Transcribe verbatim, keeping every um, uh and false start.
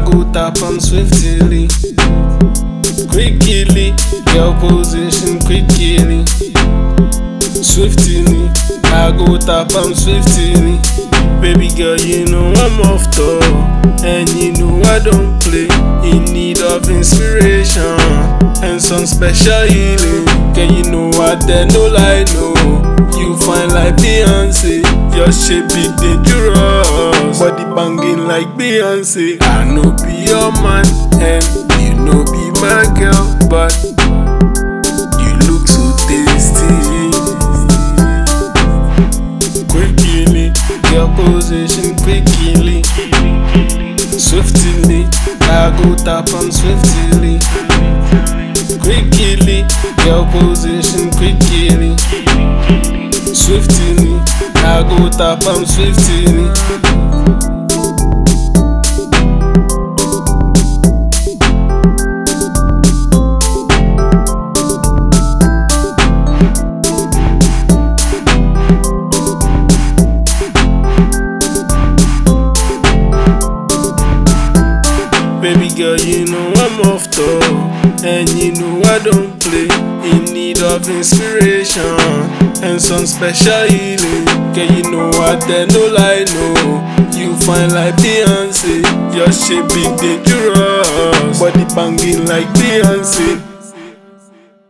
go tap am swiftly, quickly. Girl position quickly, swiftly. I go tap am swiftly. Baby girl, you know I'm off tour, and you know I don't play. In need of inspiration and some special healing. Girl, you know I dare no lie, no. You fine like Beyonce, your shape be dangerous, body banging like Beyonce. I know be your man, and you know be my girl, but you look so tasty. Quickly, girl position quickly, swiftly. I go tap am swiftly, quickly. Girl position quickly, swiftly. I go tap am swiftly. Baby girl, you know I'm off tour, and you know I don't play. In need of inspiration and some special healing. Girl, you know I dare no lie, no. You fine like Beyonce, your shape be dangerous, body banging like Beyonce.